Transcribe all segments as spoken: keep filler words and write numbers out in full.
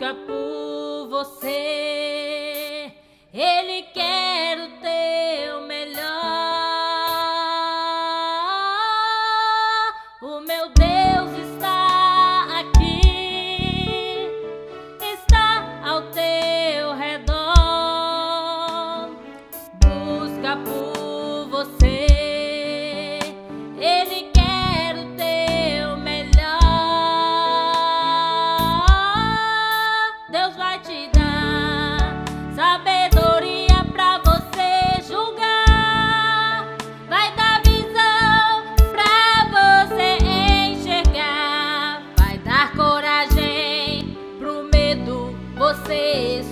busca por você, Ele quer o teu melhor. O meu Deus está aqui, está ao teu redor, busca por você. Ele quer o teu melhor. Deus vai te dar sabedoria pra você julgar, vai dar visão pra você enxergar, vai dar coragem pro medo você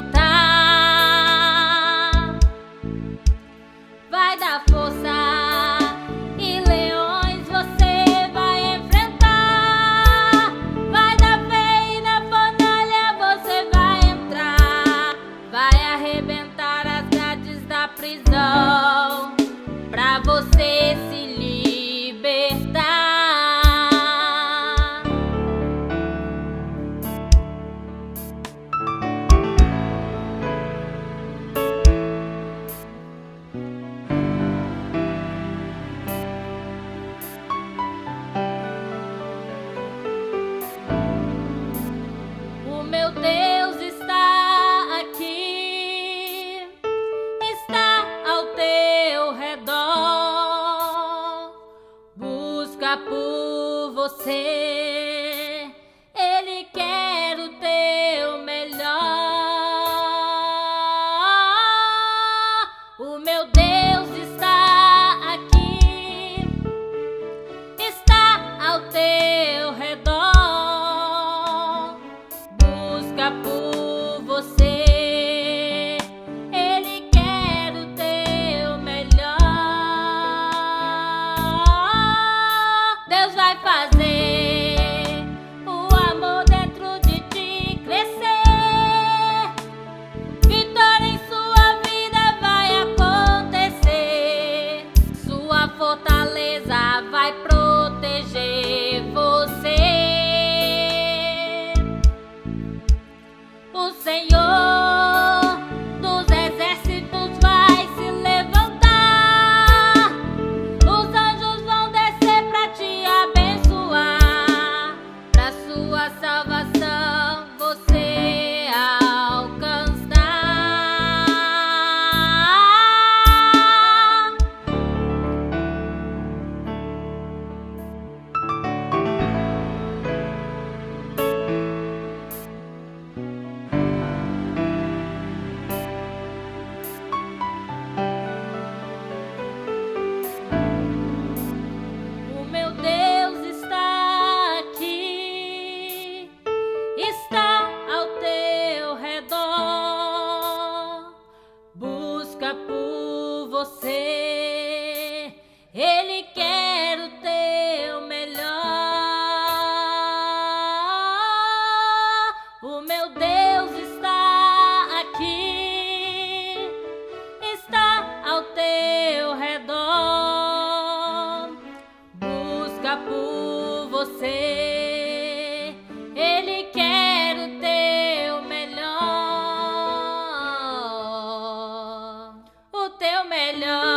espantar, vai dar força. Prisão pra você se libertar. O meu Deus está aqui, ao teu redor, busca por você, Ele quer o teu melhor. O meu Deus está aqui, está ao teu redor, busca por você. Deus vai fazer o amor dentro de ti crescer, vitória em sua vida vai acontecer, sua fortaleza vai proteger você. O Senhor dos exércitos vai se levantar, os anjos vão descer pra te abençoar, pra sua salvação você alcançar. O meu Deus está aqui, está ao teu redor, busca por você, Ele quer o teu melhor. O meu Deus está aqui, está ao teu redor, busca por você, Ele quer o teu melhor, o teu melhor.